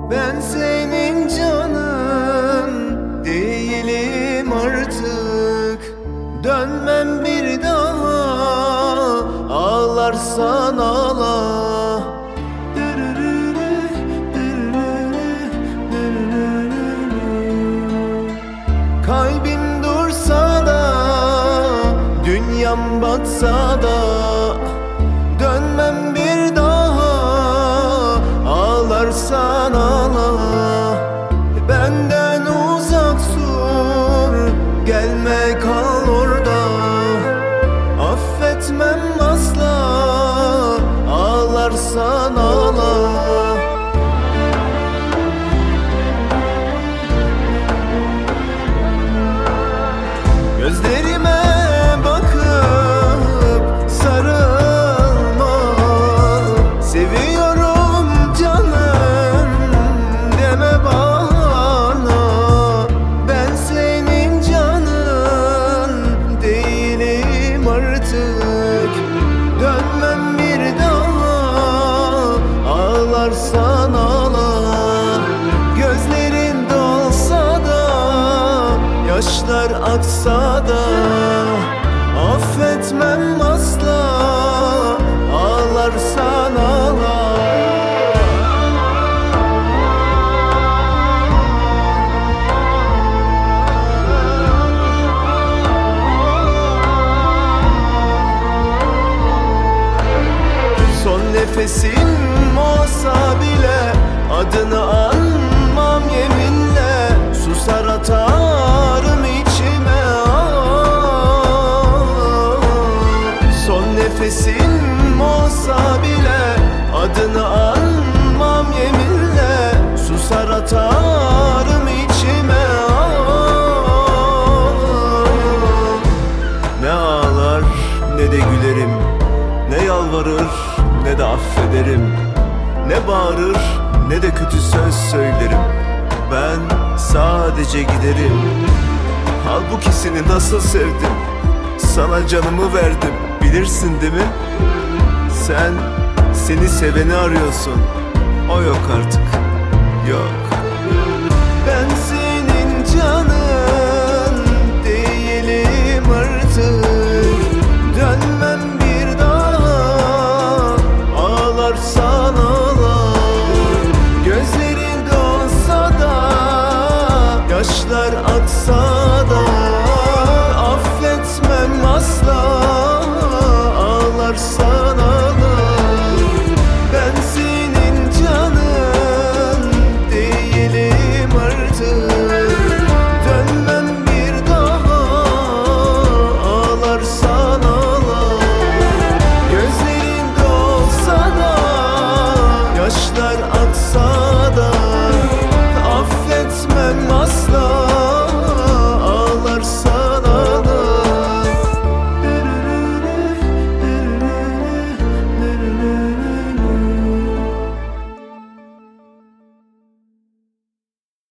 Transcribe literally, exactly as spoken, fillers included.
Ben senin canın değilim artık. Dönmem bir daha, ağlarsan ağla. Kalbim dursa da, dünyam batsa da, dönmem bir daha, ağlarsan ağla. Benden uzak dur, gelme kal orada. Affetmem asla, ağlarsan ağla. Gözlerime bakıp sarılma, seviyorum canım deme bana. Ben senin canın değilim artık. Dönmem bir daha, ağlarsan ağla. Gözlerin dolsa da, yaşlar aksa da, affetmem asla, ağlarsan ağla. Son nefesim olsa bile adını anmam yeminle. Susar atarım içime, son nefesim olsa bile adını anmam yeminle. Susar atarım içime, ne ağlar ne de gülerim, ne yalvarır ne de affederim, ne bağırır ne de kötü söz söylerim. Ben sadece giderim. Halbuki seni nasıl sevdim, sana canımı verdim, bilirsin değil mi? Sen seni seveni arıyorsun, o yok artık, yok.